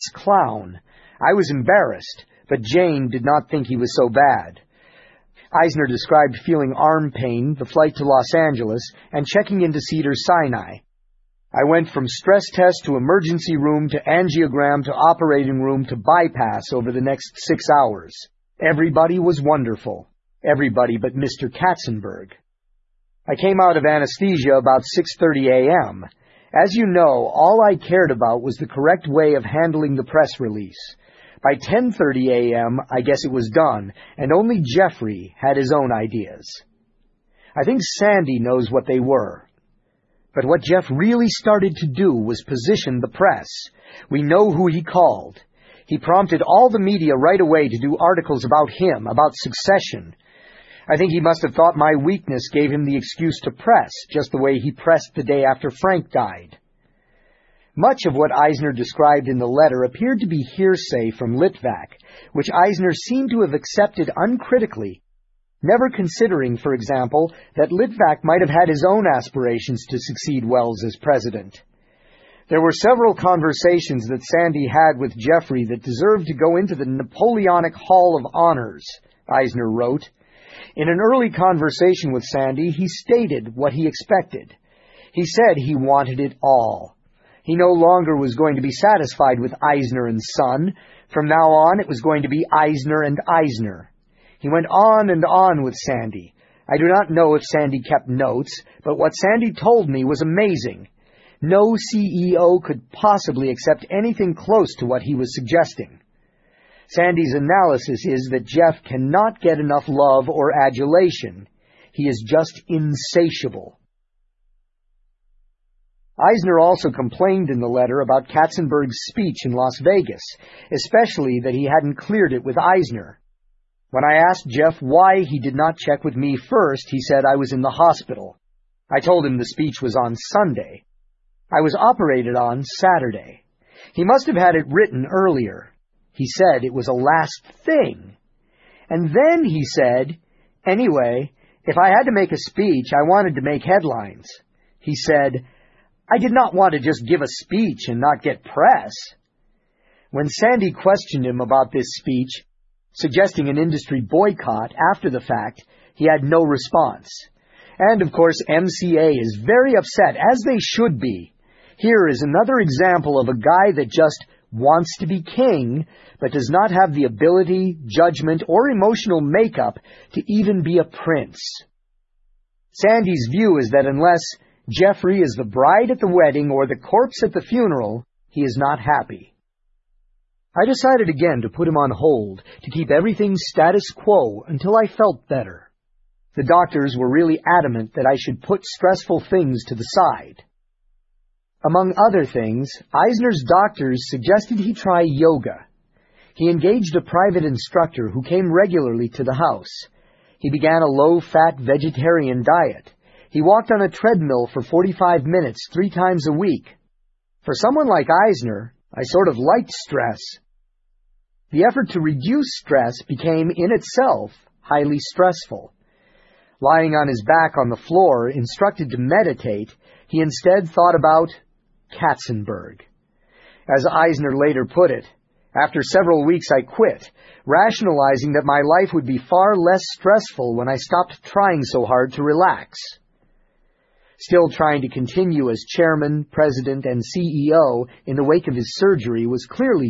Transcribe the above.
clown. I was embarrassed, but Jane did not think he was so bad. Eisner described feeling arm pain, the flight to Los Angeles, and checking into Cedars-Sinai. I went from stress test to emergency room to angiogram to operating room to bypass over the next 6 hours. Everybody was wonderful. Everybody but Mr. Katzenberg. I came out of anesthesia about 6:30 a.m. As you know, all I cared about was the correct way of handling the press release. By 10:30 a.m., I guess it was done, and only Jeffrey had his own ideas. I think Sandy knows what they were. But what Jeff really started to do was position the press. We know who he called. He prompted all the media right away to do articles about him, about succession. I think he must have thought my weakness gave him the excuse to press, just the way he pressed the day after Frank died. Much of what Eisner described in the letter appeared to be hearsay from Litvak, which Eisner seemed to have accepted uncritically, never considering, for example, that Litvak might have had his own aspirations to succeed Wells as president. There were several conversations that Sandy had with Jeffrey that deserved to go into the Napoleonic Hall of Honors, Eisner wrote. In an early conversation with Sandy, he stated what he expected. He said he wanted it all. He no longer was going to be satisfied with Eisner and Son. From now on, it was going to be Eisner and Eisner. He went on and on with Sandy. I do not know if Sandy kept notes, but what Sandy told me was amazing. No CEO could possibly accept anything close to what he was suggesting. Sandy's analysis is that Jeff cannot get enough love or adulation. He is just insatiable. Eisner also complained in the letter about Katzenberg's speech in Las Vegas, especially that he hadn't cleared it with Eisner. When I asked Jeff why he did not check with me first, he said I was in the hospital. I told him the speech was on Sunday. I was operated on Saturday. He must have had it written earlier. He said it was a last thing. And then he said, anyway, if I had to make a speech, I wanted to make headlines. He said, I did not want to just give a speech and not get press. When Sandy questioned him about this speech, suggesting an industry boycott after the fact, he had no response. And, of course, MCA is very upset, as they should be. Here is another example of a guy that just wants to be king, but does not have the ability, judgment, or emotional makeup to even be a prince. Sandy's view is that unless Jeffrey is the bride at the wedding or the corpse at the funeral, he is not happy. I decided again to put him on hold, to keep everything status quo until I felt better. The doctors were really adamant that I should put stressful things to the side. Among other things, Eisner's doctors suggested he try yoga. He engaged a private instructor who came regularly to the house. He began a low-fat vegetarian diet. He walked on a treadmill for 45 minutes 3 times a week. For someone like Eisner, I sort of liked stress. The effort to reduce stress became, in itself, highly stressful. Lying on his back on the floor, instructed to meditate, he instead thought about Katzenberg. As Eisner later put it, after several weeks I quit, rationalizing that my life would be far less stressful when I stopped trying so hard to relax. Still trying to continue as chairman, president, and CEO in the wake of his surgery was clearly